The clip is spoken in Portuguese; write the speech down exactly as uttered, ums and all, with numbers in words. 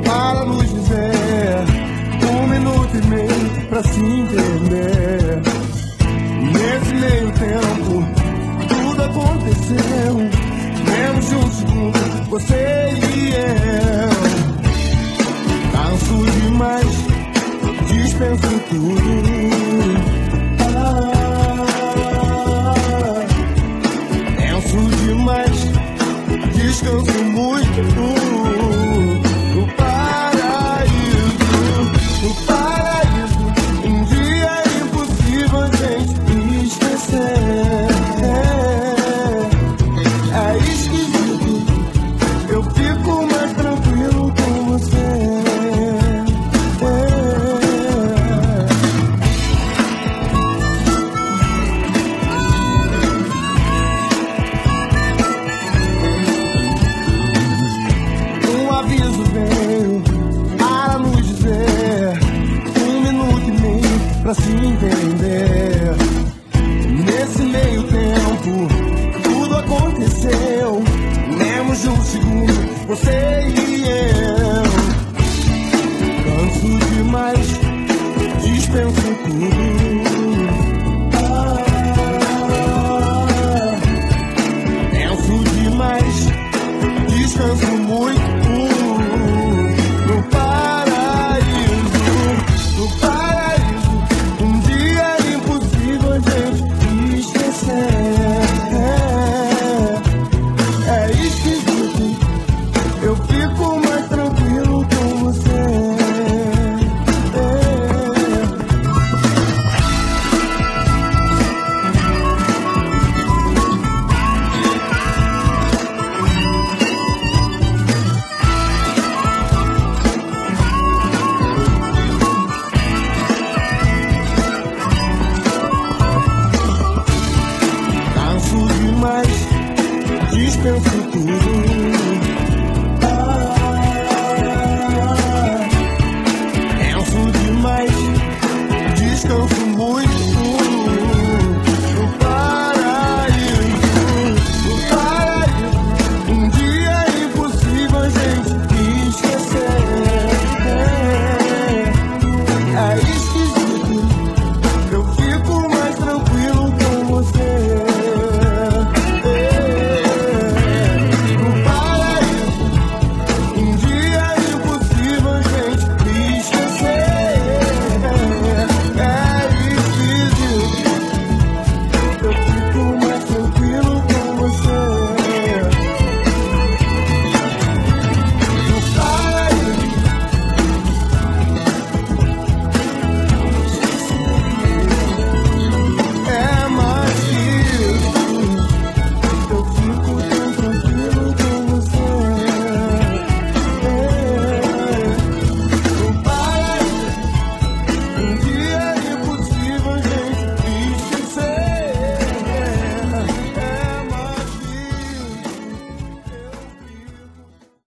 para nos dizer um minuto e meio pra se entender. Nesse meio tempo tudo aconteceu, menos de um segundo, você e eu. Canso demais, dispenso tudo. Ah, penso demais, descanso muito. No paraíso, no paraíso, um dia é impossível a gente esquecer. É esquisito, eu fico mais tranquilo com você. Um aviso veio para nos dizer um minuto e meio pra se entender. Nesse meio tempo tudo aconteceu, menos de um segundo, você e eu. Canso demais, dispenso tudo. Ah, penso demais, descanso muito. No paraíso, no paraíso, um dia é impossível a gente esquecer. É esquisito, eu fico mais tranquilo.